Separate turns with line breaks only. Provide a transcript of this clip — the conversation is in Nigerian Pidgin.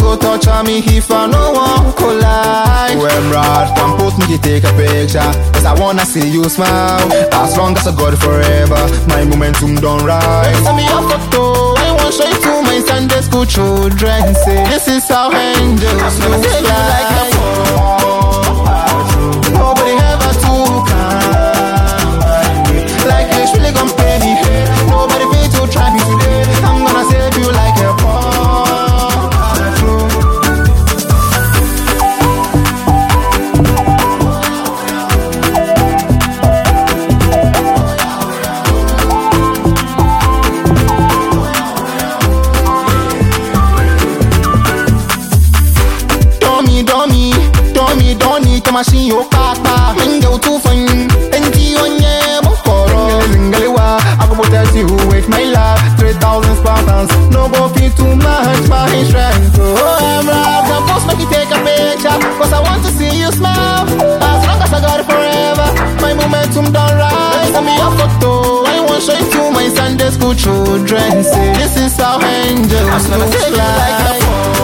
go touch on me if I no one collide. When Rod can post me, take a picture, cause I wanna see you smile. As long as I got it forever, my momentum don't rise. Send me a photo, I want show you to my Sunday school children. Say this is how angels look like. Nobody ever took me like this, really gon' pay me. Nobody fit to try me today. I'm gonna save you like a machine yo papa mingo too fine enti onye mokoro zingalewa I go protect you with my love 3,000 Spartans no go fit too much my strength. Oh I'm rough, the post make you take a picture, cause I want to see you smile. As long as I got it forever, my momentum don't rise. Send me a photo, I want show you to my Sunday school children. Say this is how angels look like.